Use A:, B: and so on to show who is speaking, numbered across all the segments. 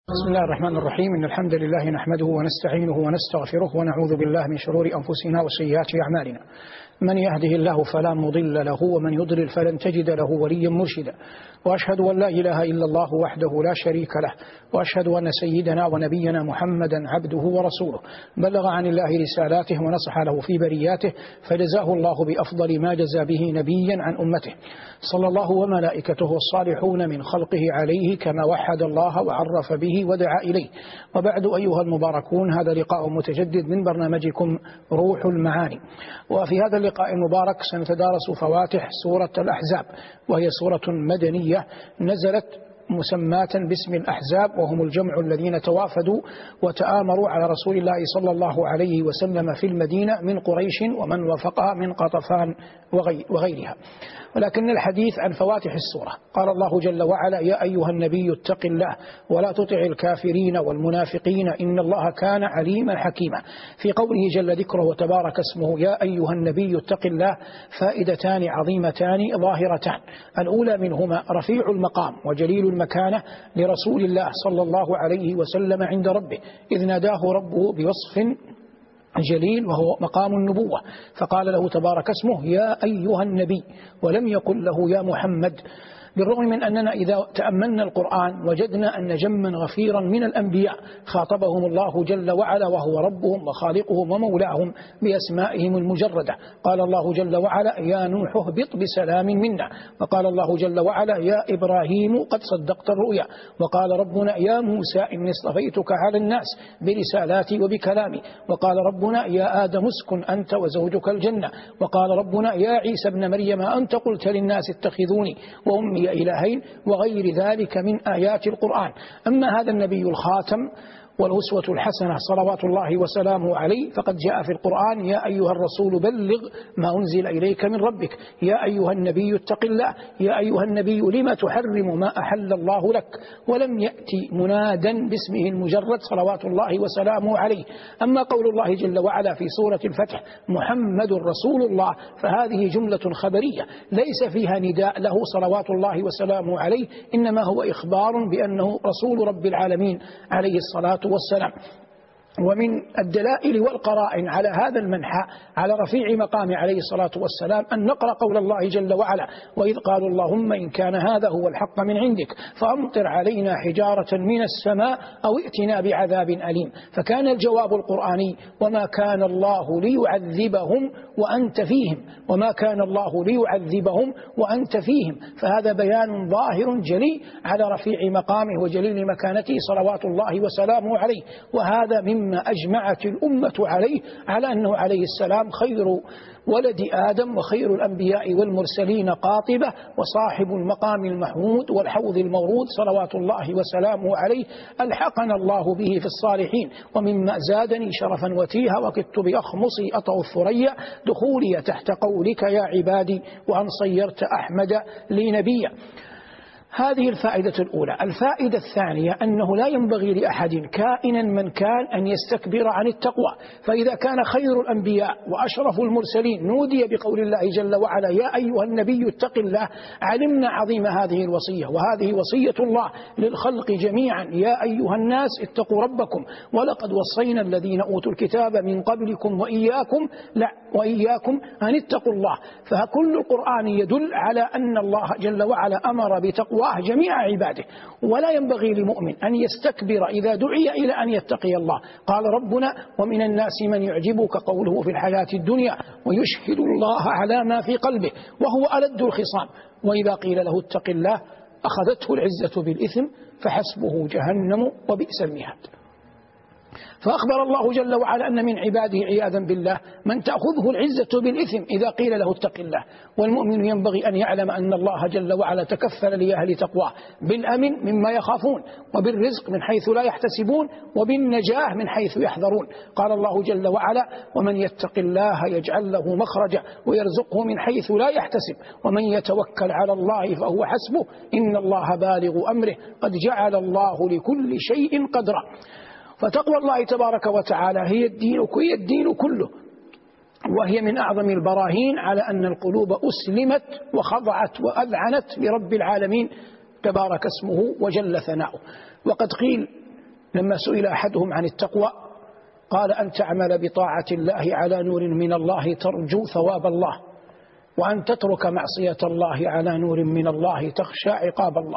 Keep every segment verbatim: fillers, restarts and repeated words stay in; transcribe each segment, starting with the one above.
A: بسم الله الرحمن الرحيم. إن الحمد لله نحمده ونستعينه ونستغفره ونعوذ بالله من شرور أنفسنا وسيئات أعمالنا. من يهده الله فلا مضل له ومن يضلل فلن تجد له وليا مرشدا. وأشهد أن لا إله إلا الله وحده لا شريك له، وأشهد أن سيدنا ونبينا محمدا عبده ورسوله، بلغ عن الله رسالاته ونصح له في برياته، فجزاه الله بأفضل ما جزى به نبيا عن أمته، صلى الله وملائكته والصالحون من خلقه عليه كما وحد الله وعرف به ودعا إليه. وبعد أيها المباركون، هذا لقاء متجدد من برنامجكم روح المعاني. وفي هذا اللقاء المبارك سنتدارس فواتح سورة الأحزاب، وهي سورة مدنية نزلت مسماة باسم الأحزاب، وهم الجمع الذين توافدوا وتآمروا على رسول الله صلى الله عليه وسلم في المدينة من قريش ومن وافقها من قطفان وغيرها. ولكن الحديث عن فواتح السورة، قال الله جل وعلا: يا أيها النبي اتق الله ولا تطع الكافرين والمنافقين إن الله كان عليما حكيما. في قوله جل ذكره وتبارك اسمه يا أيها النبي اتق الله فائدتان عظيمتان ظاهرتان. الأولى منهما رفيع المقام وجليل المكانة لرسول الله صلى الله عليه وسلم عند ربه، إذ ناداه ربه بوصف جليل وهو مقام النبوة، فقال له تبارك اسمه يا أيها النبي، ولم يقل له يا محمد. بالرغم من أننا إذا تأملنا القرآن وجدنا أن جما غفيرا من الأنبياء خاطبهم الله جل وعلا وهو ربهم وخالقهم ومولاهم بأسمائهم المجردة. قال الله جل وعلا: يا نوح اهبط بسلام منا. وقال الله جل وعلا: يا إبراهيم قد صدقت الرؤيا. وقال ربنا: يا موسى إني اصطفيتك على الناس برسالاتي وبكلامي. وقال ربنا: يا آدم اسكن أنت وزوجك الجنة. وقال ربنا: يا عيسى ابن مريم أنت قلت للناس اتخذوني وأمي إلهين، وغير ذلك من آيات القرآن. أما هذا النبي الخاتم والأسوة الحسنة صلوات الله وسلامه عليه، فقد جاء في القرآن: يا أيها الرسول بلغ ما أنزل إليك من ربك، يا أيها النبي اتق الله، يا أيها النبي لما تحرم ما أحل الله لك. ولم يأتي منادا باسمه المجرد صلوات الله وسلامه عليه. أما قول الله جل وعلا في سورة الفتح محمد رسول الله، فهذه جملة خبرية ليس فيها نداء له صلوات الله وسلامه عليه، إنما هو إخبار بأنه رسول رب العالمين عليه الصلاة والسلام. ومن الدلائل والقرائن على هذا المنحى على رفيع مقام عليه الصلاة والسلام أن نقرأ قول الله جل وعلا: وإذ قالوا اللهم إن كان هذا هو الحق من عندك فأمطر علينا حجارة من السماء أو ائتنا بعذاب أليم. فكان الجواب القرآني: وما كان الله ليعذبهم وأنت فيهم، وما كان الله ليعذبهم وأنت فيهم. فهذا بيان ظاهر جلي على رفيع مقامه وجليل مكانته صلوات الله وسلامه عليه. وهذا من مما أجمعت الأمة عليه، على أنه عليه السلام خير ولد آدم وخير الأنبياء والمرسلين قاطبة، وصاحب المقام المحمود والحوض المورود صلوات الله وسلامه عليه، ألحقنا الله به في الصالحين. ومما زادني شرفا وتيها وكدت بأخمصي أطأ الثريا دخولي تحت قولك يا عبادي وأن صيرت أحمد لي نبيا. هذه الفائدة الأولى. الفائدة الثانية أنه لا ينبغي لأحد كائنا من كان أن يستكبر عن التقوى. فإذا كان خير الأنبياء وأشرف المرسلين نودي بقول الله جل وعلا يا أيها النبي اتق الله، علمنا عظيم هذه الوصية، وهذه وصية الله للخلق جميعا: يا أيها الناس اتقوا ربكم ولقد وصينا الذين أوتوا الكتاب من قبلكم وإياكم لا وإياكم أن اتقوا الله. فكل القرآن يدل على أن الله جل وعلا أمر بتقوى جميع عباده، ولا ينبغي لمؤمن أن يستكبر إذا دعي إلى أن يتقي الله. قال ربنا: ومن الناس من يعجبك قوله في الحياة الدنيا ويشهد الله على ما في قلبه وهو ألد الخصام، وإذا قيل له اتق الله أخذته العزة بالإثم فحسبه جهنم وبئس المهاد. فأخبر الله جل وعلا أن من عباده عياذا بالله من تأخذه العزة بالإثم إذا قيل له اتق الله. والمؤمن ينبغي أن يعلم أن الله جل وعلا تكفل لأهل تقواه بالأمن مما يخافون، وبالرزق من حيث لا يحتسبون، وبالنجاة من حيث يحذرون. قال الله جل وعلا: ومن يتق الله يجعل له مخرجا ويرزقه من حيث لا يحتسب ومن يتوكل على الله فهو حسبه إن الله بالغ أمره قد جعل الله لكل شيء قدرا. فتقوى الله تبارك وتعالى هي الدين وهي الدين كله، وهي من أعظم البراهين على أن القلوب أسلمت وخضعت وأذعنت لرب العالمين تبارك اسمه وجل ثناؤه. وقد قيل لما سئل أحدهم عن التقوى قال أن تعمل بطاعة الله على نور من الله ترجو ثواب الله، وأن تترك معصية الله على نور من الله تخشى عقاب الله.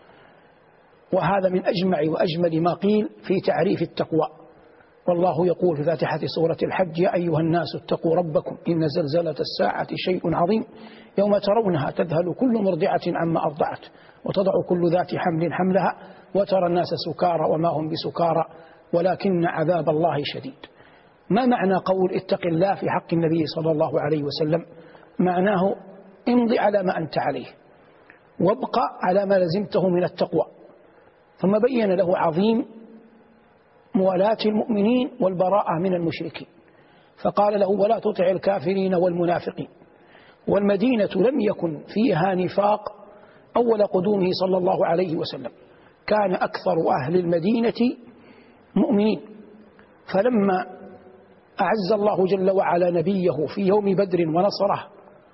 A: وهذا من أجمع وأجمل ما قيل في تعريف التقوى. والله يقول في فاتحة سورة الحج: يا أيها الناس اتقوا ربكم إن زلزلة الساعة شيء عظيم يوم ترونها تذهل كل مرضعة عما أرضعت وتضع كل ذات حمل حملها وترى الناس سكارى وما هم بسكارى ولكن عذاب الله شديد. ما معنى قول اتق الله في حق النبي صلى الله عليه وسلم؟ معناه امضي على ما أنت عليه وابقى على ما لزمته من التقوى. ثم بين له عظيم موالاة المؤمنين والبراءة من المشركين، فقال له: ولا تطع الكافرين والمنافقين. والمدينة لم يكن فيها نفاق أول قدومه صلى الله عليه وسلم، كان أكثر أهل المدينة مؤمنين. فلما أعز الله جل وعلا نبيه في يوم بدر ونصره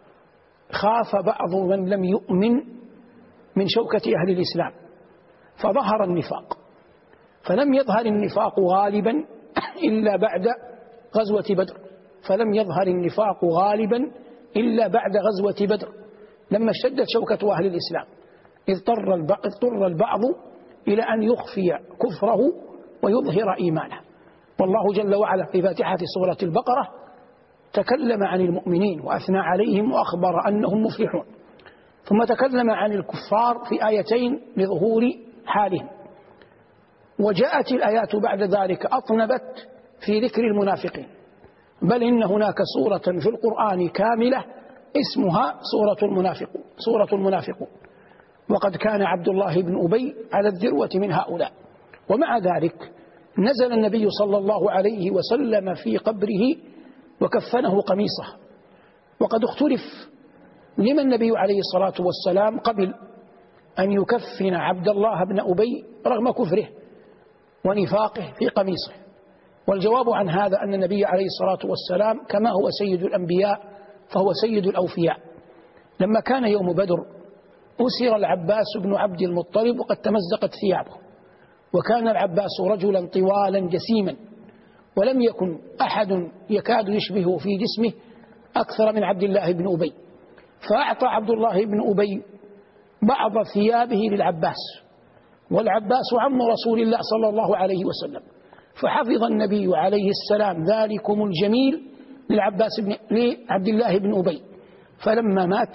A: خاف بعض من لم يؤمن من شوكة أهل الإسلام فظهر النفاق، فلم يظهر النفاق غالبا إلا بعد غزوة بدر فلم يظهر النفاق غالبا إلا بعد غزوة بدر لما اشتدت شوكة أهل الإسلام، اضطر البعض إلى أن يخفي كفره ويظهر إيمانه. والله جل وعلا في فاتحة سورة البقرة تكلم عن المؤمنين وأثنى عليهم وأخبر أنهم مفلحون، ثم تكلم عن الكفار في آيتين لظهور حالهم، وجاءت الآيات بعد ذلك أطنبت في ذكر المنافقين، بل إن هناك سورة في القرآن كاملة اسمها سورة المنافقون سورة المنافقون وقد كان عبد الله بن أبي على الذروة من هؤلاء. ومع ذلك نزل النبي صلى الله عليه وسلم في قبره وكفنه قميصه. وقد اختلف لما النبي عليه الصلاة والسلام قبل أن يكفن عبد الله بن أبي رغم كفره ونفاقه في قميصه. والجواب عن هذا أن النبي عليه الصلاة والسلام كما هو سيد الأنبياء فهو سيد الأوفياء. لما كان يوم بدر أسر العباس بن عبد المطلب وقد تمزقت ثيابه، وكان العباس رجلا طوالا جسيما، ولم يكن أحد يكاد يشبهه في جسمه أكثر من عبد الله بن أبي، فأعطى عبد الله بن أبي بعض ثيابه للعباس، والعباس عم رسول الله صلى الله عليه وسلم، فحفظ النبي عليه السلام ذلكم الجميل للعباس بن لعبد الله بن أبي، فلما مات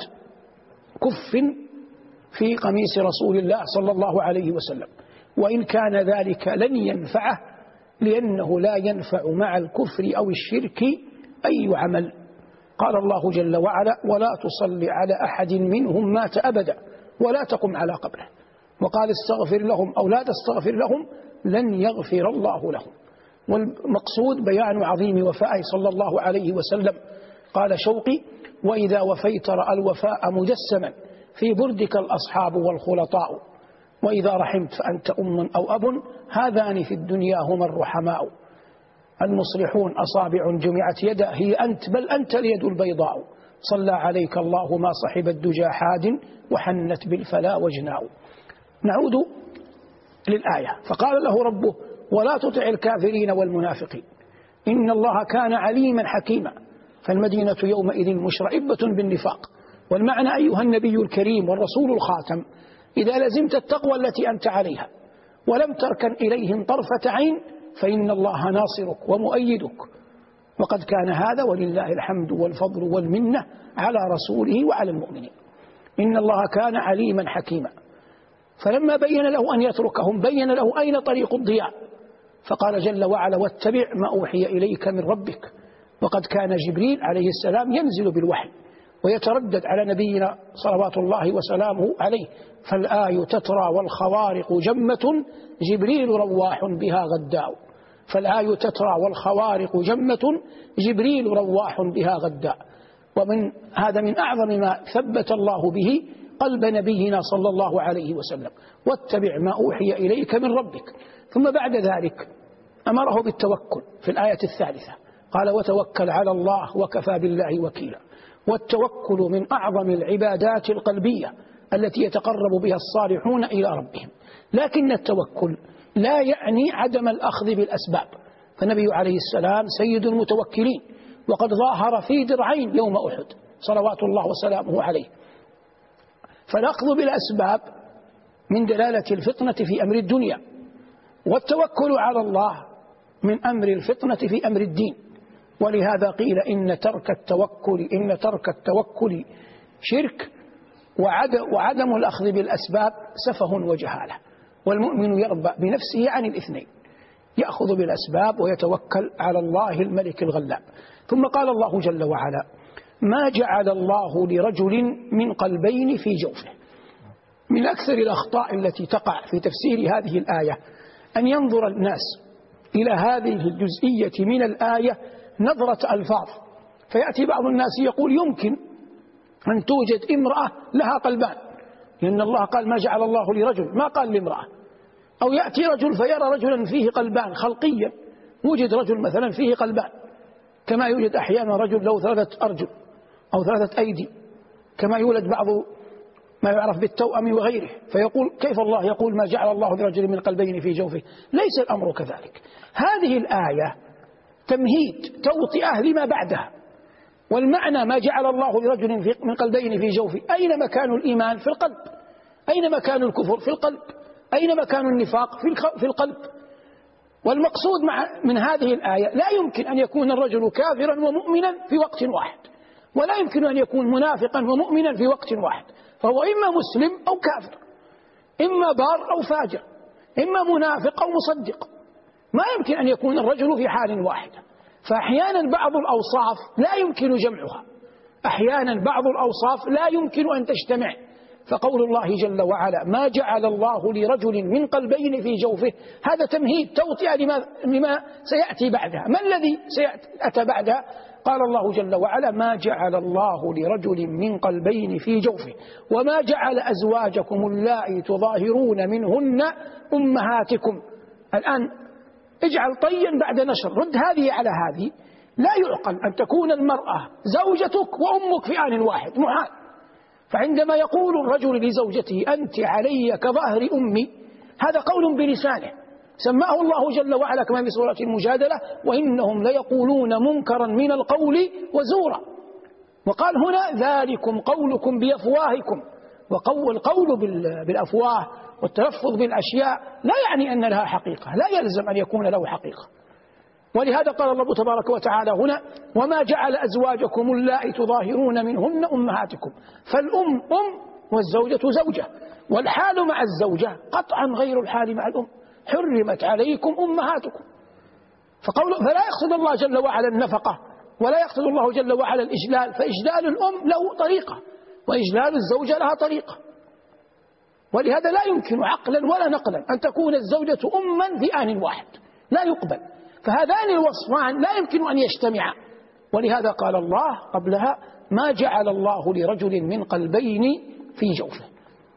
A: كفن في قميص رسول الله صلى الله عليه وسلم، وإن كان ذلك لن ينفعه لأنه لا ينفع مع الكفر أو الشرك أي عمل. قال الله جل وعلا: ولا تصل على أحد منهم مات أبدا ولا تقم على قبره، وقال: استغفر لهم أو لا تستغفر لهم لن يغفر الله لهم. والمقصود بيان عظيم وفائه صلى الله عليه وسلم. قال شوقي: وإذا وفيت رأى الوفاء مجسما في بردك الأصحاب والخلطاء، وإذا رحمت فأنت أم أو أب هذان في الدنيا هما الرحماء، المصلحون أصابع جمعت يدا هي أنت بل أنت اليد البيضاء، صلى عليك الله ما صحب الدجى حاد وحنت بالفلا وجناء. نعود للآية. فقال له ربه: ولا تطع الكافرين والمنافقين إن الله كان عليما حكيما. فالمدينة يومئذ مشرئبة بالنفاق. والمعنى أيها النبي الكريم والرسول الخاتم، إذا لزمت التقوى التي أنت عليها ولم تركن إليهم طرفة عين فإن الله ناصرك ومؤيدك. وقد كان هذا ولله الحمد والفضل والمنة على رسوله وعلى المؤمنين. إن الله كان عليما حكيما. فلما بين له أن يتركهم بين له أين طريق الضياء، فقال جل وعلا: واتبع ما أوحي إليك من ربك. وقد كان جبريل عليه السلام ينزل بالوحي ويتردد على نبينا صلوات الله وسلامه عليه، فالآي تترى والخوارق جمة جبريل رواح بها غداء. فالآي تترى والخوارق جمة جبريل رواح بها غداء. ومن هذا من أعظم ما ثبت الله به قلب نبينا صلى الله عليه وسلم: واتبع ما أوحي إليك من ربك. ثم بعد ذلك أمره بالتوكل في الآية الثالثة، قال: وتوكل على الله وكفى بالله وكيلا. والتوكل من أعظم العبادات القلبية التي يتقرب بها الصالحون إلى ربهم. لكن التوكل لا يعني عدم الأخذ بالأسباب، فالنبي عليه السلام سيد المتوكلين، وقد ظاهر في درعين يوم أحد صلوات الله وسلامه عليه. فالأخذ بالأسباب من دلالة الفطنة في أمر الدنيا، والتوكل على الله من أمر الفطنة في أمر الدين. ولهذا قيل إن ترك التوكل إن ترك التوكل شرك، وعدم الأخذ بالأسباب سفه وجهالة. والمؤمن يربأ بنفسه عن الاثنين، يأخذ بالأسباب ويتوكل على الله الملك الغلاب. ثم قال الله جل وعلا: ما جعل الله لرجل من قلبين في جوفه. من أكثر الأخطاء التي تقع في تفسير هذه الآية أن ينظر الناس إلى هذه الجزئية من الآية نظرة ألفاظ، فيأتي بعض الناس يقول يمكن أن توجد امرأة لها قلبان، لأن الله قال ما جعل الله لرجل، ما قال لامرأة. أو يأتي رجل فيرى رجلا فيه قلبان خلقيا، وجد رجل مثلا فيه قلبان، كما يوجد أحيانا رجل له ثلاثة أرجل أو ثلاثة أيدي، كما يولد بعض ما يعرف بالتوأم وغيره، فيقول كيف الله يقول ما جعل الله لرجل من قلبين في جوفه؟ ليس الأمر كذلك. هذه الآية تمهيد توطئة لما بعدها، والمعنى ما جعل الله لرجل من قلبين في جوفه. أين مكان الإيمان؟ في القلب. أين مكان الكفر؟ في القلب. أين مكان النفاق؟ في القلب. والمقصود مع من هذه الآية لا يمكن أن يكون الرجل كافرا ومؤمنا في وقت واحد، ولا يمكن أن يكون منافقا ومؤمنا في وقت واحد، فهو إما مسلم أو كافر، إما بار أو فاجر، إما منافق أو مصدق. ما يمكن أن يكون الرجل في حال واحدة. فأحيانا بعض الأوصاف لا يمكن جمعها، أحيانا بعض الأوصاف لا يمكن أن تجتمع. فقول الله جل وعلا ما جعل الله لرجل من قلبين في جوفه، هذا تمهيد توطئة لما, لما سيأتي بعدها. ما الذي سيأتي بعدها؟ قال الله جل وعلا ما جعل الله لرجل من قلبين في جوفه وما جعل أزواجكم اللائي تظاهرون منهن أمهاتكم. الآن اجعل طيا بعد نشر، رد هذه على هذه. لا يعقل أن تكون المرأة زوجتك وأمك في آن واحد، محال. فعندما يقول الرجل لزوجته أنت علي كظهر أمي، هذا قول بلسانه سماه الله جل وعلا كما في سورة المجادلة وإنهم ليقولون منكرا من القول وزورا. وقال هنا ذلكم قولكم بأفواهكم. وقول القول بالأفواه والتلفظ بالأشياء لا يعني أن لها حقيقة، لا يلزم أن يكون له حقيقة. ولهذا قال الله تبارك وتعالى هنا وما جعل أزواجكم اللائي تظاهرون منهن أمهاتكم. فالأم أم والزوجة زوجة، والحال مع الزوجة قطعا غير الحال مع الأم. حرمت عليكم أمهاتكم. فقول فلا يقصد الله جل وعلا النفقة، ولا يقصد الله جل وعلا الإجلال، فإجلال الأم له طريقة وإجلال الزوجة لها طريقة. ولهذا لا يمكن عقلا ولا نقلا أن تكون الزوجة أما في آن واحد، لا يقبل. فهذان الوصفان لا يمكن أن يجتمعا. ولهذا قال الله قبلها ما جعل الله لرجل من قلبين في جوفه.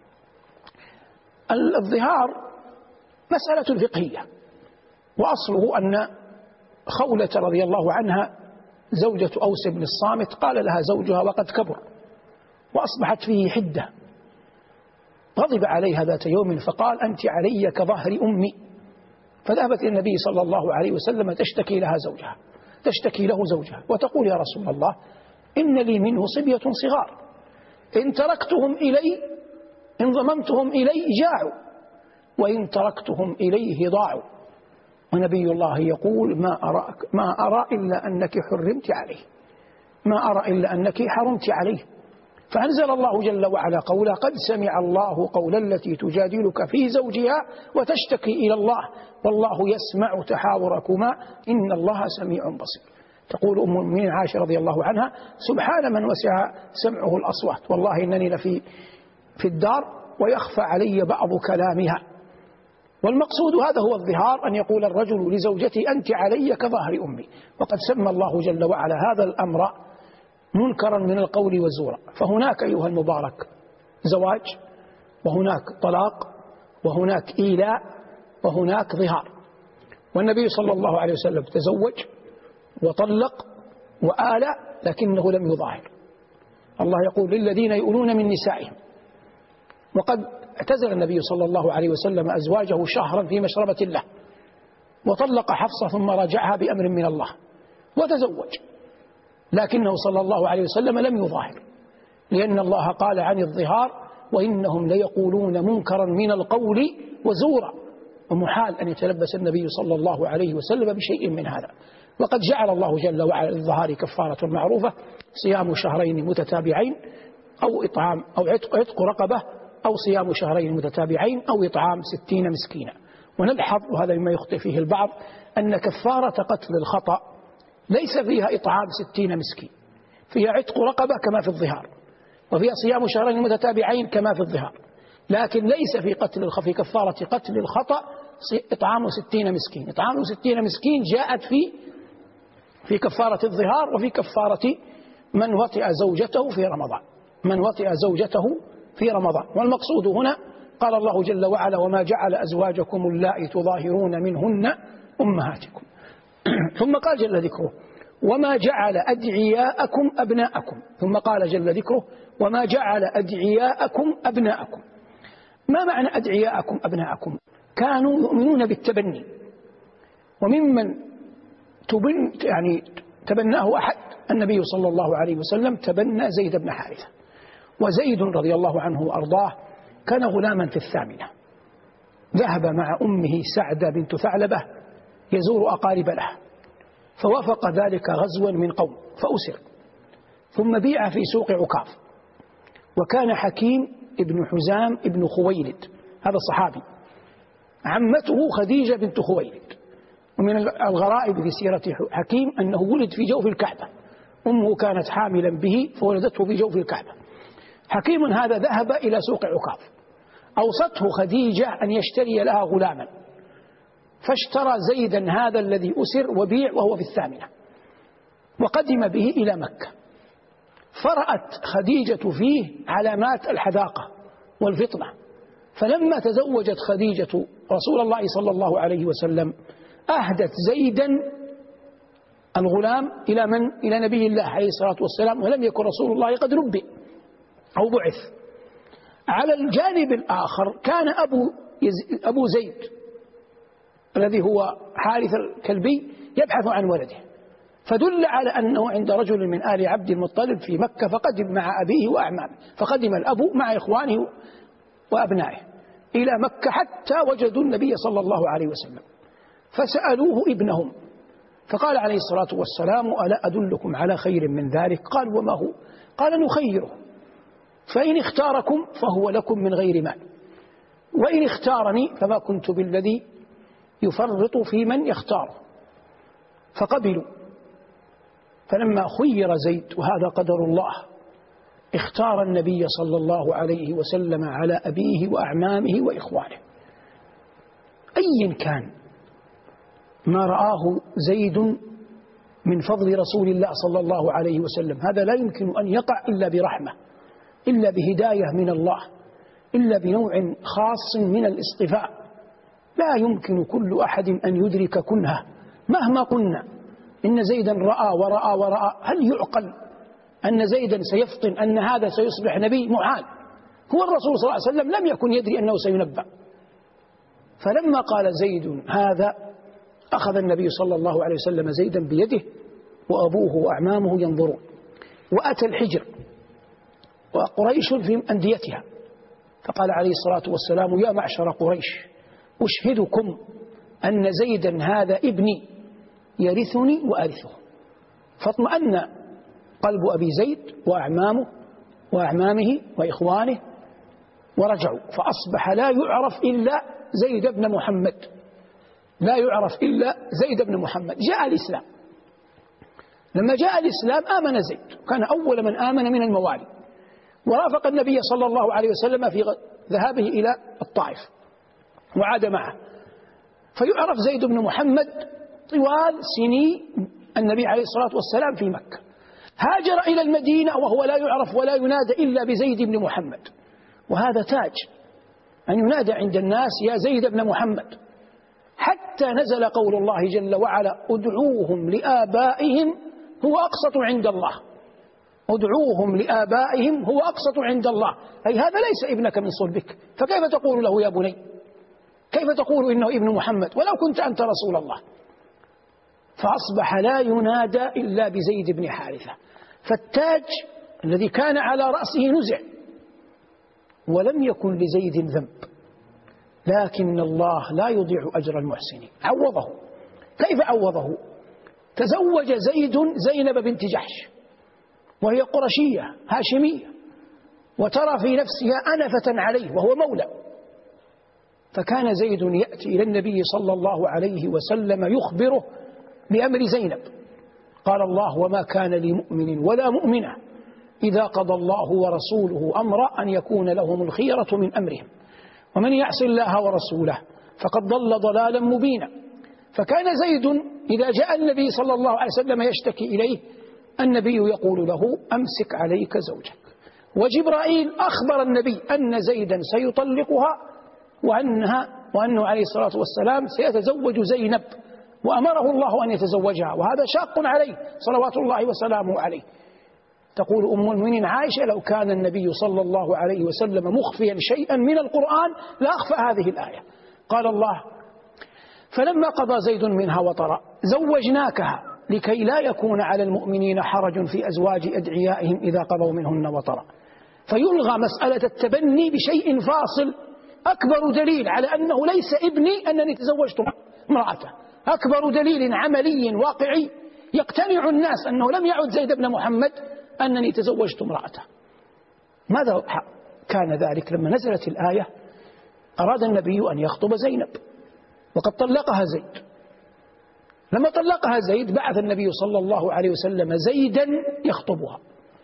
A: الظهار مسألة فقهية، وأصله أن خولة رضي الله عنها زوجة أوس بن الصامت قال لها زوجها وقد كبر وأصبحت فيه حدة، غضب عليها ذات يوم فقال أنت علي كظهر أمي. فذهبت إلى النبي صلى الله عليه وسلم تشتكي لها زوجها تشتكي له زوجها وتقول يا رسول الله إن لي منه صبية صغار، إن تركتهم إلي إن ضممتهم إلي جاعوا، وإن تركتهم إليه ضاعوا. ونبي الله يقول ما أراك ما أرى إلا أنك حرمت عليه ما أرى إلا أنك حرمت عليه. فأنزل الله جل وعلا قوله قد سمع الله قول التي تجادلك في زوجها وتشتكي إلى الله والله يسمع تحاوركما إن الله سميع بصير. تقول أم المؤمنين عائشة رضي الله عنها سبحان من وسع سمعه الأصوات، والله إنني لفي في الدار ويخفى علي بعض كلامها. والمقصود هذا هو الظهار، أن يقول الرجل لزوجته أنت علي كظهر أمي. وقد سمى الله جل وعلا هذا الأمر منكرا من القول والزور. فهناك أيها المبارك زواج، وهناك طلاق، وهناك إيلاء، وهناك ظهار. والنبي صلى الله عليه وسلم تزوج وطلق وآلى لكنه لم يظاهر. الله يقول للذين يؤلون من نسائهم. وقد اعتزل النبي صلى الله عليه وسلم أزواجه شهرا في مشربة له، وطلق حفصة ثم راجعها بأمر من الله وتزوج، لكنه صلى الله عليه وسلم لم يظاهر، لأن الله قال عن الظهار: وإنهم ليقولون منكرا من القول وزورا. ومحال أن يتلبس النبي صلى الله عليه وسلم بشيء من هذا. وقد جعل الله جل وعلا للظهار كفارة معروفة: صيام شهرين متتابعين أو إطعام أو عتق, عتق رقبة، أو صيام شهرين متتابعين أو إطعام ستين مسكينا. ونلحظ، وهذا مما يخطئ فيه البعض، أن كفارة قتل الخطأ ليس فيها إطعام ستين مسكين، فيها عتق رقبة كما في الظهار، وفيها صيام شهرين متتابعين كما في الظهار، لكن ليس في قتل في كفارة قتل الخطأ إطعام ستين مسكين. إطعام ستين مسكين جاءت في في كفارة الظهار وفي كفارة من وطئ زوجته في رمضان من وطئ زوجته في رمضان. والمقصود هنا قال الله جل وعلا: وما جعل أزواجكم اللائي تظاهرون منهن أمهاتكم. ثم قال جل ذكره: وما جعل أدعياءكم أبناءكم. ثم قال جل ذكره: وما جعل أدعياءكم أبناءكم. ما معنى أدعياءكم أبناءكم؟ كانوا يؤمنون بالتبني، وممن تبن يعني تبناه أحد النبي صلى الله عليه وسلم تبنى زيد بن حارثة. وزيد رضي الله عنه وأرضاه كان غلاما في الثامنة، ذهب مع أمه سعدة بنت ثعلبة يزور أقارب له، فوافق ذلك غزوا من قوم فأسر، ثم بيع في سوق عكاظ. وكان حكيم ابن حزام ابن خويلد، هذا صحابي، عمته خديجة بنت خويلد. ومن الغرائب في سيرة حكيم أنه ولد في جوف الكعبة، أمه كانت حاملا به فولدته في جوف الكعبة. حكيم هذا ذهب إلى سوق عكاظ، أوصته خديجة أن يشتري لها غلاما، فاشترى زيدا هذا الذي أسر وبيع وهو في الثامنة، وقدم به إلى مكة. فرأت خديجة فيه علامات الحذاقة والفطنة، فلما تزوجت خديجة رسول الله صلى الله عليه وسلم أهدت زيدا الغلام إلى من؟ إلى نبي الله عليه الصلاة والسلام، ولم يكن رسول الله قد نبئ أو بعث. على الجانب الآخر كان أبو, أبو زيد الذي هو حارث الكلبي يبحث عن ولده، فدل على أنه عند رجل من آل عبد المطلب في مكة، فقدم مع أبيه وأعمامه، فقدم الأب مع إخوانه وأبنائه إلى مكة حتى وجدوا النبي صلى الله عليه وسلم، فسألوه ابنهم، فقال عليه الصلاة والسلام: ألا أدلكم على خير من ذلك؟ قال: وما هو؟ قال: نخيره، فإن اختاركم فهو لكم من غير مال، وإن اختارني فما كنت بالذي يفرط في من يختاره. فقبلوا. فلما خير زيد، وهذا قدر الله، اختار النبي صلى الله عليه وسلم على أبيه وأعمامه وإخوانه. أيا كان ما رآه زيد من فضل رسول الله صلى الله عليه وسلم، هذا لا يمكن أن يقع إلا برحمة، إلا بهداية من الله، إلا بنوع خاص من الاصطفاء. لا يمكن كل أحد أن يدرك كنها مهما قلنا إن زيدا رأى ورأى ورأى. هل يعقل أن زيدا سيفطن أن هذا سيصبح نبي؟ محال. هو الرسول صلى الله عليه وسلم لم يكن يدري أنه سينبأ. فلما قال زيد هذا، أخذ النبي صلى الله عليه وسلم زيدا بيده وأبوه وأعمامه ينظرون، وأتى الحجر وقريش في أنديتها، فقال عليه الصلاة والسلام: يا معشر قريش، أشهدكم أن زيدا هذا ابني يرثني وأرثه. فاطمأن قلب أبي زيد وأعمامه وأعمامه وإخوانه ورجعوا، فأصبح لا يعرف إلا زيد بن محمد، لا يعرف إلا زيد بن محمد. جاء الإسلام. لما جاء الإسلام آمن زيد، كان أول من آمن من الموالي، ورافق النبي صلى الله عليه وسلم في ذهابه إلى الطائف وعاد معه، فيعرف زيد بن محمد طوال سني النبي عليه الصلاة والسلام في مكة. هاجر إلى المدينة وهو لا يعرف ولا ينادى إلا بزيد بن محمد، وهذا تاج أن ينادى عند الناس يا زيد بن محمد، حتى نزل قول الله جل وعلا: ادعوهم لآبائهم هو أقسط عند الله. ادعوهم لآبائهم هو أقسط عند الله، أي هذا ليس ابنك من صلبك، فكيف تقول له يا بني؟ كيف تقول إنه ابن محمد ولو كنت أنت رسول الله؟ فأصبح لا ينادى إلا بزيد بن حارثة. فالتاج الذي كان على رأسه نزع، ولم يكن لزيد ذنب، لكن الله لا يضيع أجر المحسنين، عوضه. كيف عوضه؟ تزوج زيد زينب بنت جحش، وهي قرشية هاشمية، وترى في نفسها أنفة عليه وهو مولى، فكان زيد يأتي إلى النبي صلى الله عليه وسلم يخبره بأمر زينب. قال الله: وما كان لمؤمن ولا مؤمنة إذا قضى الله ورسوله أمرا أن يكون لهم الخيرة من أمرهم ومن يعص الله ورسوله فقد ضل ضلالا مبينا. فكان زيد إذا جاء النبي صلى الله عليه وسلم يشتكي إليه، النبي يقول له: أمسك عليك زوجك. وجبرائيل أخبر النبي أن زيدا سيطلقها، وأنها وأنه عليه الصلاة والسلام سيتزوج زينب، وأمره الله أن يتزوجها، وهذا شاق عليه صلوات الله وسلامه عليه. تقول أم المؤمنين عائشة: لو كان النبي صلى الله عليه وسلم مخفيا شيئا من القرآن لأخفى هذه الآية. قال الله: فلما قضى زيد منها وطرا زوجناكها لكي لا يكون على المؤمنين حرج في أزواج أدعيائهم إذا قضوا منهن وطرا. فيلغى مسألة التبني بشيء فاصل. أكبر دليل على أنه ليس ابني أنني تزوجت امرأته، أكبر دليل عملي واقعي يقتنع الناس أنه لم يعد زيد بن محمد أنني تزوجت امرأته. ماذا كان ذلك؟ لما نزلت الآية أراد النبي أن يخطب زينب، وقد طلقها زيد. لما طلقها زيد بعث النبي صلى الله عليه وسلم زيدا يخطبها،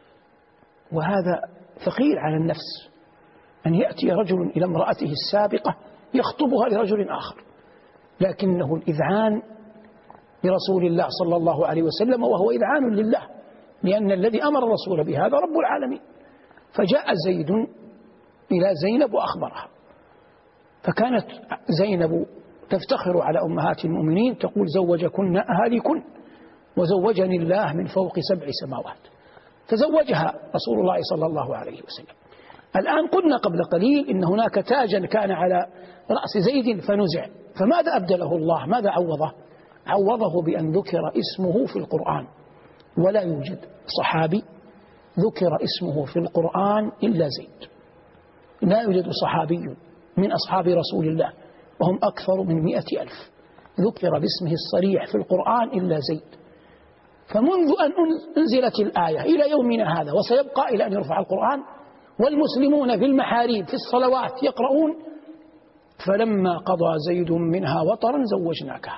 A: وهذا ثقيل على النفس أن يأتي رجل إلى امرأته السابقة يخطبها لرجل آخر، لكنه الإذعان لرسول الله صلى الله عليه وسلم، وهو إذعان لله، لأن الذي أمر الرسول بهذا رب العالمين. فجاء زيد إلى زينب وأخبرها، فكانت زينب تفتخر على أمهات المؤمنين تقول: زوجكن أهاليكن وزوجني الله من فوق سبع سماوات. تزوجها رسول الله صلى الله عليه وسلم. الآن قلنا قبل قليل إن هناك تاجا كان على رأس زيد فنزع، فماذا أبدله الله؟ ماذا عوضه؟ عوضه بأن ذكر اسمه في القرآن، ولا يوجد صحابي ذكر اسمه في القرآن إلا زيد. لا يوجد صحابي من أصحاب رسول الله وهم أكثر من مئة ألف ذكر باسمه الصريح في القرآن إلا زيد. فمنذ أن أنزلت الآية إلى يومنا هذا، وسيبقى إلى أن يرفع القرآن والمسلمون في المحاريب في الصلوات يقرؤون: فلما قضى زيد منها وطرا زوجناكها.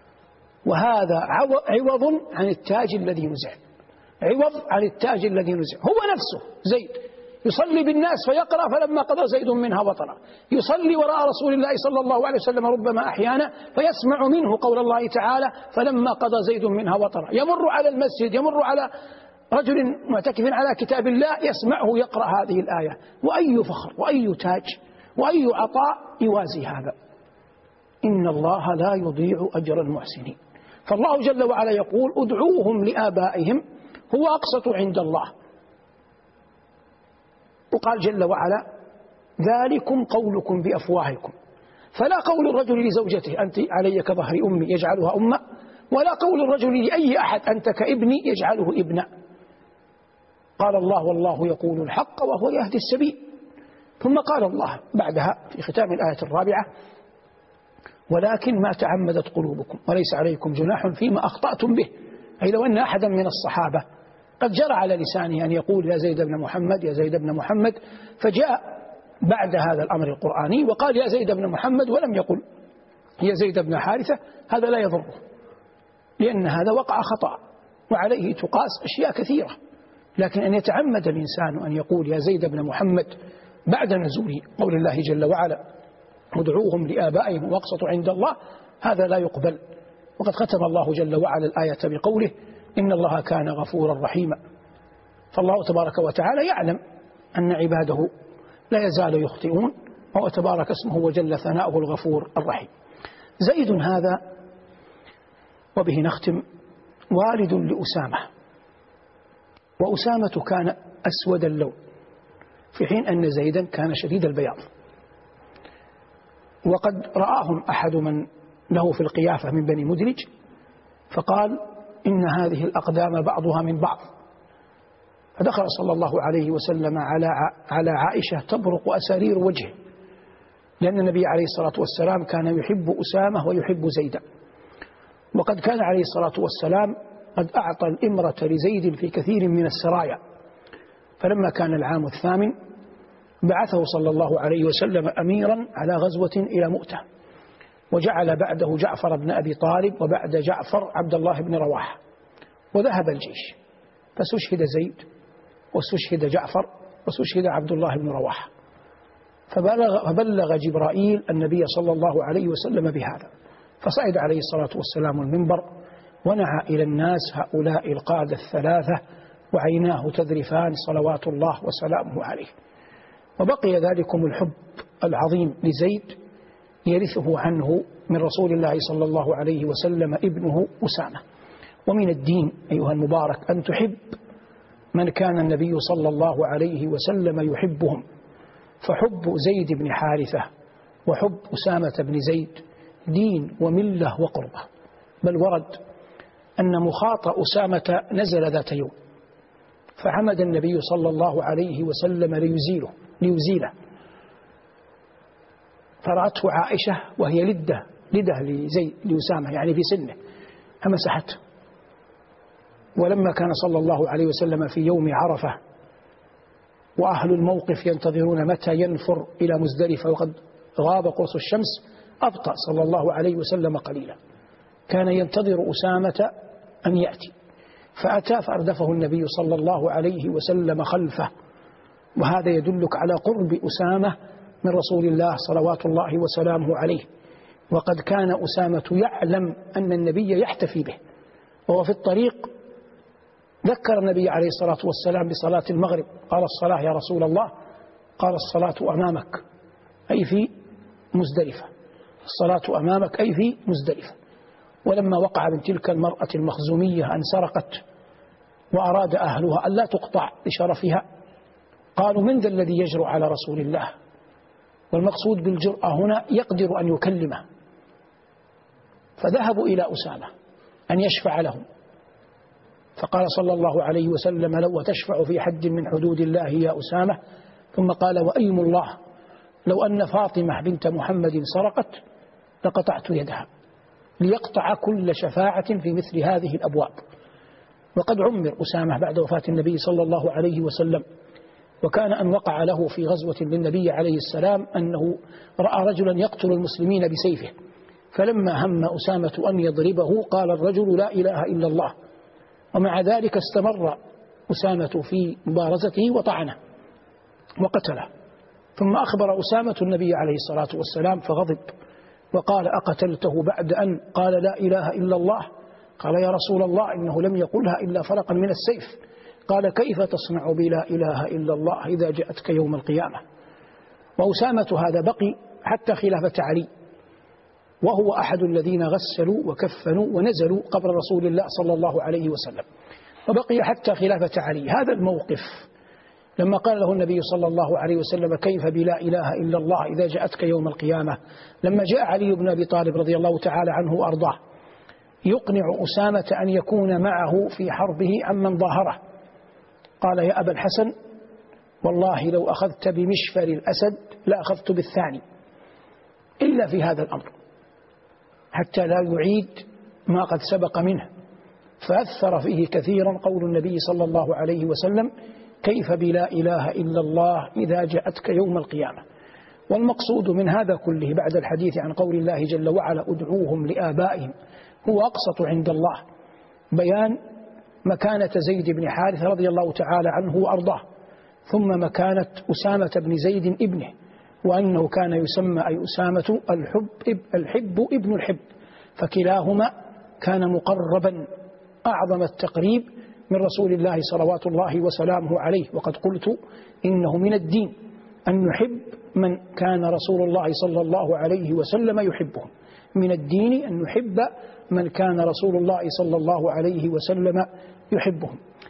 A: وهذا عوض عن التاج الذي نزع، عوض عن التاج الذي نزع. هو نفسه زيد يصلي بالناس فيقرأ: فلما قضى زيد منها وطرا، يصلي وراء رسول الله صلى الله عليه وسلم ربما أحيانا فيسمع منه قول الله تعالى: فلما قضى زيد منها وطرا. يمر على المسجد، يمر على رجل معتكف على كتاب الله يسمعه يقرأ هذه الآية. وأي فخر وأي تاج وأي عطاء يوازي هذا؟ إن الله لا يضيع أجر المحسنين. فالله جل وعلا يقول: ادعوهم لآبائهم هو أقسط عند الله. وقال جل وعلا: ذلكم قولكم بأفواهكم. فلا قول الرجل لزوجته: أنت علي كظهر أمي يجعلها أمة، ولا قول الرجل لأي أحد: أنت كابني يجعله ابنا. قال الله: والله يقول الحق وهو يهدي السبيل. ثم قال الله بعدها في ختام الآية الرابعة: ولكن ما تعمدت قلوبكم وليس عليكم جناح فيما أخطأتم به. أي لو أن أحدا من الصحابة قد جرى على لسانه أن يقول: يا زيد بن محمد يا زيد بن محمد، فجاء بعد هذا الأمر القرآني وقال: يا زيد بن محمد، ولم يقل يا زيد بن حارثة، هذا لا يضره، لأن هذا وقع خطأ وعليه تقاس أشياء كثيرة. لكن أن يتعمد الإنسان أن يقول يا زيد بن محمد بعد نزول قول الله جل وعلا: ادعوهم لآبائهم واقسط عند الله، هذا لا يقبل. وقد ختم الله جل وعلا الآية بقوله: إن الله كان غفورا رحيما. فالله تبارك وتعالى يعلم أن عباده لا يزال يخطئون، وهو تبارك اسمه وجل ثناؤه الغفور الرحيم. زيد هذا، وبه نختم، والد لأسامة، وأسامة كان أسود اللون، في حين أن زيدا كان شديد البياض. وقد رآهم أحد من له في القيافة من بني مدلج فقال إن هذه الأقدام بعضها من بعض، فدخل صلى الله عليه وسلم على على عائشة تبرق أسارير وجهه، لأن النبي عليه الصلاة والسلام كان يحب أسامة ويحب زيدا، وقد كان عليه الصلاة والسلام قد أعطى الإمرة لزيد في كثير من السرايا. فلما كان العام الثامن بعثه صلى الله عليه وسلم أميرا على غزوة إلى مؤتة، وجعل بعده جعفر بن أبي طالب، وبعد جعفر عبد الله بن رواحة، وذهب الجيش فاستشهد زيد واستشهد جعفر واستشهد عبد الله بن رواحة. فبلغ, فبلغ جبرائيل النبي صلى الله عليه وسلم بهذا، فصعد عليه الصلاة والسلام المنبر ونعى إلى الناس هؤلاء القادة الثلاثة وعيناه تذرفان صلوات الله وسلامه عليه. وبقي ذلكم الحب العظيم لزيد يرثه عنه من رسول الله صلى الله عليه وسلم ابنه أسامة. ومن الدين أيها المبارك أن تحب من كان النبي صلى الله عليه وسلم يحبهم، فحب زيد بن حارثة وحب أسامة بن زيد دين وملة وقربة. بل ورد أن مخاط أسامة نزل ذات يوم فعمد النبي صلى الله عليه وسلم ليزيله ليزيله فرأته عائشة وهي لدة لدة لزيد لأسامة يعني في سنه فمسحته. ولما كان صلى الله عليه وسلم في يوم عرفة وأهل الموقف ينتظرون متى ينفر إلى مزدلفة وقد غاب قرص الشمس، أبطأ صلى الله عليه وسلم قليلا، كان ينتظر أسامة أن يأتي، فأتى فأردفه النبي صلى الله عليه وسلم خلفه. وهذا يدلك على قرب أسامة من رسول الله صلوات الله وسلامه عليه. وقد كان أسامة يعلم أن النبي يحتفي به، وهو في الطريق ذكر النبي عليه الصلاة والسلام بصلاة المغرب، قال الصلاة يا رسول الله؟ قال الصلاة أمامك أي في مزدلفة، الصلاة أمامك أي في مزدلفة. ولما وقع من تلك المرأة المخزومية أن سرقت وأراد أهلها أن لا تقطع لشرفها، قالوا من ذا الذي يجرؤ على رسول الله؟ والمقصود بالجرأة هنا يقدر أن يكلمه، فذهبوا إلى أسامة أن يشفع لهم، فقال صلى الله عليه وسلم لو تشفع في حد من حدود الله يا أسامة. ثم قال وأيم الله لو أن فاطمة بنت محمد سرقت لقطعت يدها، ليقطع كل شفاعة في مثل هذه الأبواب. وقد عمر أسامة بعد وفاة النبي صلى الله عليه وسلم، وكان أن وقع له في غزوة للنبي عليه السلام أنه رأى رجلا يقتل المسلمين بسيفه، فلما هم أسامة أن يضربه قال الرجل لا إله إلا الله، ومع ذلك استمر أسامة في مبارزته وطعنه وقتله. ثم أخبر أسامة النبي عليه الصلاة والسلام فغضب وقال أقتلته بعد أن قال لا إله إلا الله؟ قال يا رسول الله إنه لم يقلها إلا فرقا من السيف. قال كيف تصنع بلا إله إلا الله إذا جاءتك يوم القيامة؟ وأسامة هذا بقي حتى خلافة علي، وهو أحد الذين غسلوا وكفنوا ونزلوا قبر رسول الله صلى الله عليه وسلم، وبقي حتى خلافة علي. هذا الموقف لما قال له النبي صلى الله عليه وسلم كيف بلا إله إلا الله إذا جاءتك يوم القيامة، لما جاء علي بن أبي طالب رضي الله تعالى عنه وأرضاه يقنع أسامة أن يكون معه في حربه عمن ظاهره، قال يا أبا الحسن والله لو أخذت بمشفر الأسد لأخذت بالثاني إلا في هذا الأمر، حتى لا يعيد ما قد سبق منه. فأثر فيه كثيرا قول النبي صلى الله عليه وسلم كيف بلا إله إلا الله إذا جاءتك يوم القيامة. والمقصود من هذا كله بعد الحديث عن قول الله جل وعلا ادعوهم لآبائهم هو أقسط عند الله، بيان مكانة زيد بن حارثة رضي الله تعالى عنه وأرضاه، ثم مكانة أسامة بن زيد ابنه، وأنه كان يسمى أي أسامة الحب الحب ابن الحب، فكلاهما كان مقربا أعظم التقريب من رسول الله صلوات الله وسلامه عليه. وقد قلت إنه من الدين أن نحب من كان رسول الله صلى الله عليه وسلم يحبه، من الدين أن نحب من كان رسول الله صلى الله عليه وسلم يحبهم.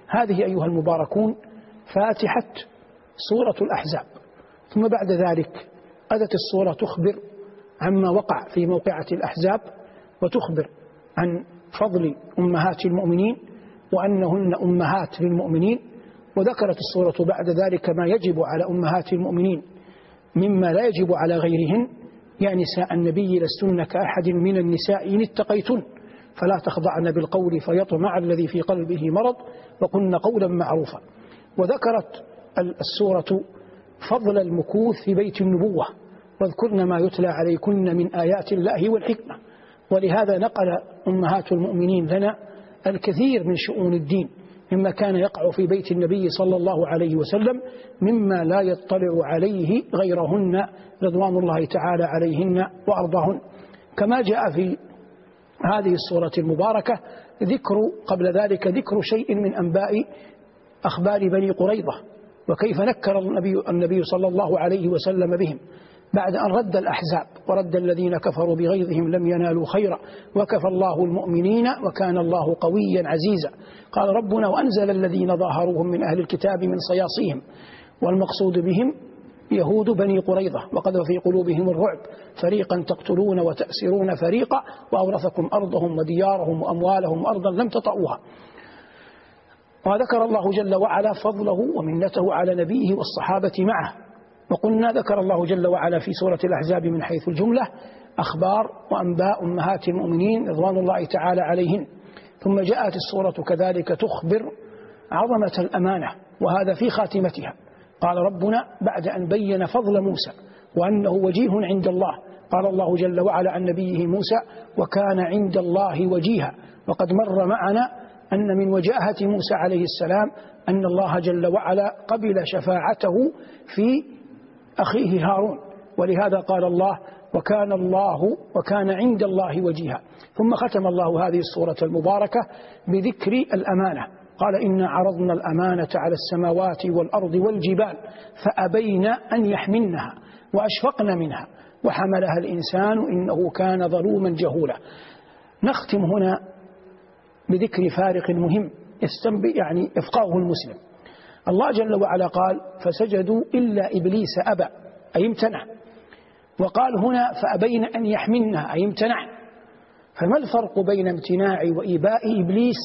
A: هذه أيها المباركون فاتحة سورة الأحزاب. ثم بعد ذلك أتت السورة تخبر عما وقع في موقعة الأحزاب، وتخبر عن فضل أمهات المؤمنين وأنهن أمهات للمؤمنين، وذكرت السورة بعد ذلك ما يجب على أمهات المؤمنين مما لا يجب على غيرهن. يا نساء النبي لستن كأحد من النساء إن اتقيتن فلا تخضعن بالقول فيطمع الذي في قلبه مرض وقلن قولا معروفا. وذكرت السورة فضل المكوث في بيت النبوة، واذكرن ما يتلى عليكن من آيات الله والحكمة. ولهذا نقل أمهات المؤمنين لنا الكثير من شؤون الدين مما كان يقع في بيت النبي صلى الله عليه وسلم مما لا يطلع عليه غيرهن رضوان الله تعالى عليهن وأرضاهن. كما جاء في هذه السورة المباركة ذكر قبل ذلك ذكر شيء من أنباء أخبار بني قريظة، وكيف نكر النبي, النبي صلى الله عليه وسلم بهم بعد أن رد الأحزاب ورد الذين كفروا بغيظهم لم ينالوا خيرا وكفى الله المؤمنين وكان الله قويا عزيزا. قال ربنا وأنزل الذين ظاهروهم من أهل الكتاب من صياصيهم، والمقصود بهم يهود بني قريظة، وقذف في قلوبهم الرعب فريقا تقتلون وتأسرون فريقا وأورثكم أرضهم وديارهم وأموالهم وأرضا لم تطئوها. وذكر الله جل وعلا فضله ومنته على نبيه والصحابة معه. وقلنا ذكر الله جل وعلا في سورة الأحزاب من حيث الجملة أخبار وأنباء أمهات المؤمنين رضوان الله تعالى عليهن. ثم جاءت السورة كذلك تخبر عظمة الأمانة، وهذا في خاتمتها. قال ربنا بعد أن بين فضل موسى وأنه وجيه عند الله، قال الله جل وعلا عن نبيه موسى وكان عند الله وجيها. وقد مر معنا أن من وجاهة موسى عليه السلام أن الله جل وعلا قبل شفاعته في أخيه هارون، ولهذا قال الله وكان الله وكان عند الله وجيها. ثم ختم الله هذه السورة المباركة بذكر الأمانة. قال إنا عرضنا الأمانة على السماوات والأرض والجبال فأبين أن يحملنها وأشفقن منها وحملها الإنسان إنه كان ظلوما جهولا. نختم هنا بذكر فارق مهم يستنبئ يعني إفقاهه المسلم. الله جل وعلا قال فسجدوا إلا إبليس أبى أي امتنع، وقال هنا فأبين أن يحملنها أي امتنع. فما الفرق بين امتناع وإباء إبليس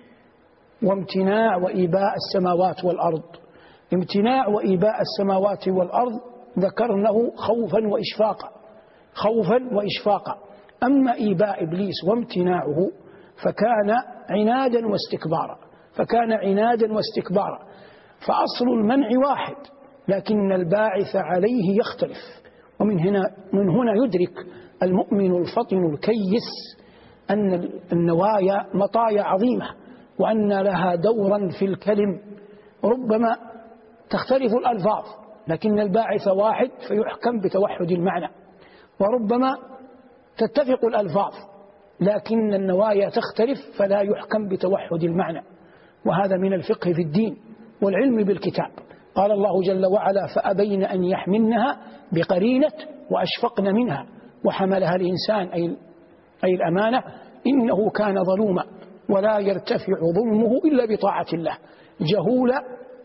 A: وامتناع وإباء السماوات والأرض؟ امتناع وإباء السماوات والأرض ذكرنه خوفا وإشفاقا خوفا وإشفاقا أما إباء إبليس وامتناعه فكان عنادا واستكبارا فكان عنادا واستكبارا فأصل المنع واحد لكن الباعث عليه يختلف. ومن هنا من هنا يدرك المؤمن الفطن الكيس أن النوايا مطايا عظيمة، وأن لها دورا في الكلم. ربما تختلف الألفاظ لكن الباعث واحد فيحكم بتوحد المعنى، وربما تتفق الألفاظ لكن النوايا تختلف فلا يحكم بتوحد المعنى. وهذا من الفقه في الدين والعلم بالكتاب. قال الله جل وعلا فأبين أن يحملنها بقرينة وأشفقن منها وحملها الإنسان أي, أي الأمانة إنه كان ظلوما ولا يرتفع ظلمه إلا بطاعة الله، جهولا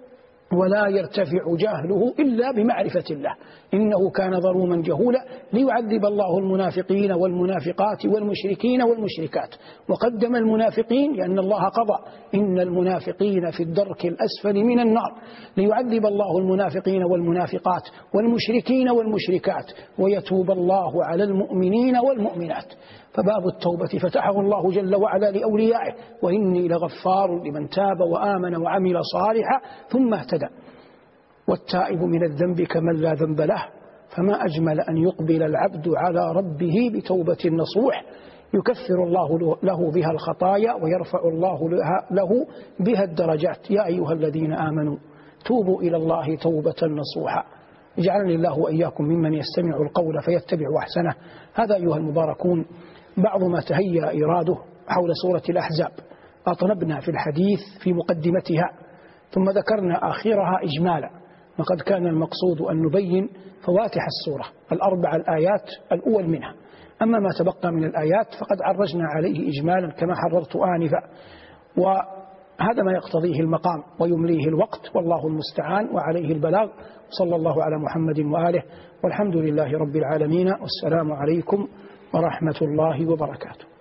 A: ولا يرتفع جهله إلا بمعرفة الله، إنه كان ظلوما جهولا ليعذب الله المنافقين والمنافقات والمشركين والمشركات. وقدم المنافقين لأن الله قضى إن المنافقين في الدرك الأسفل من النار، ليعذب الله المنافقين والمنافقات والمشركين والمشركات ويتوب الله على المؤمنين والمؤمنات. فباب التوبة فتحه الله جل وعلا لأوليائه وإني لغفار لمن تاب وآمن وعمل صالحا ثم اهتدى. والتائب من الذنب كمن لا ذنب له، فما أجمل أن يقبل العبد على ربه بتوبة نصوح يكفر الله له بها الخطايا ويرفع الله له بها الدرجات. يا أيها الذين آمنوا توبوا إلى الله توبة نصوحا. اجعلني الله وإياكم ممن يستمع القول فيتبع أحسنه. هذا أيها المباركون بعض ما تهيأ إراده حول سورة الأحزاب. أطنبنا في الحديث في مقدمتها ثم ذكرنا آخرها إجمالا، وقد كان المقصود أن نبين فواتح السورة الأربع الآيات الأول منها. أما ما تبقى من الآيات فقد عرجنا عليه إجمالا كما حررت آنفا. هذا ما يقتضيه المقام ويمليه الوقت، والله المستعان وعليه البلاغ. صلى الله على محمد وآله، والحمد لله رب العالمين، والسلام عليكم ورحمة الله وبركاته.